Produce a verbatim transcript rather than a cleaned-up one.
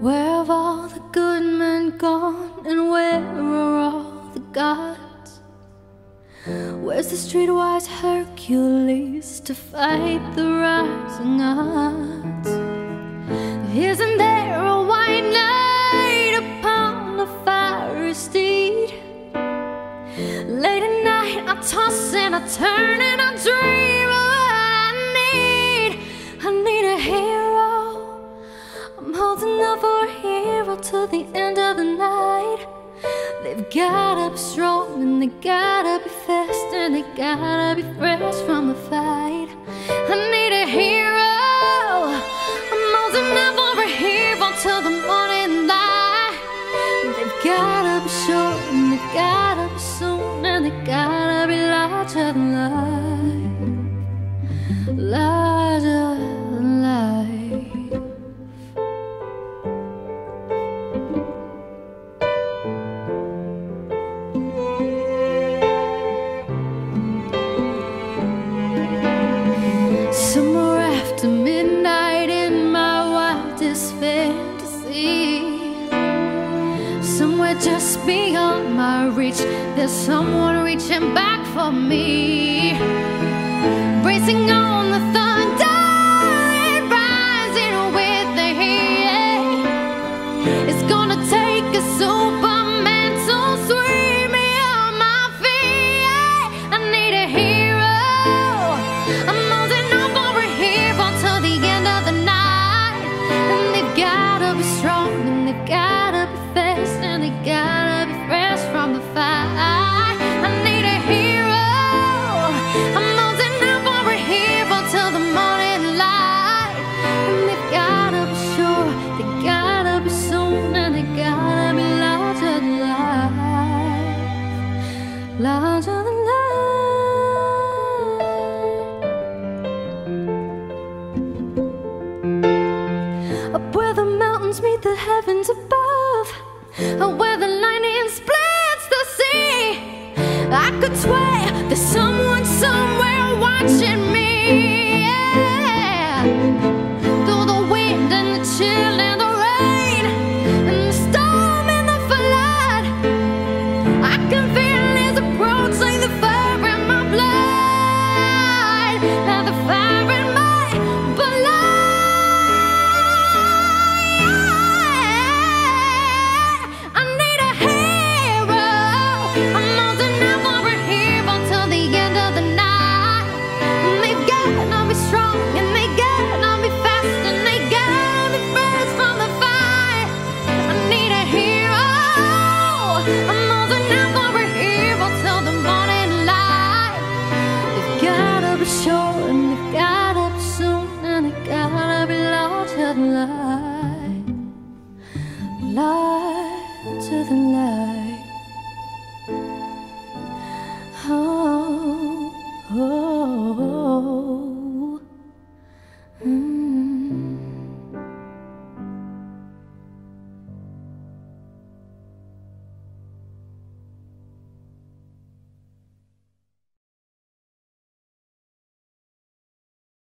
Where have all the good men gone, and where are all the gods? Where's the streetwise Hercules to fight the rising odds? Isn't there a white knight upon a fiery steed? Late at night I toss and I turn and I dream of what I need. I need a hero. I'm holding out for a hero till the end of the night. They've gotta be strong and they gotta be fast and they gotta be fresh from the fight. I need a hero. I'm holding out for a hero till the morning light. They've gotta be short and they gotta be soon and they gotta be larger than life, larger than life. Somewhere after midnight in my wildest fantasy, somewhere just beyond my reach, there's someone reaching back for me. Bracing on the thunder and rising with the heat. It's gonna take a Superman to sweep me on my feet. I need a hero. I'm holding on for a hero till the end of the night. And they've gotta be strong and they've gotta be fast and they gotta be fresh from the fight. I need a hero. I'm holding on for a hero till the morning light. And they've gotta be sure, they gotta be soon, and they gotta be larger than life, larger than life. Up where the mountains meet the heavens above, where the lightning splits the sea, I could swear there's someone somewhere watching me. Yeah. Through the wind and the chill and the rain and the storm and the flood, I can feel his approach like the fire in my blood, like the fire in my blood. I need a hero. I'm holding out for a hero till the end of the night. And they gotta be strong and they gotta be fast and they gotta be first from the fight. I need a hero. I'm holding out for a hero till the morning light. They've gotta be sure and they gotta be soon and they gotta be larger than life, larger than life. Oh, oh.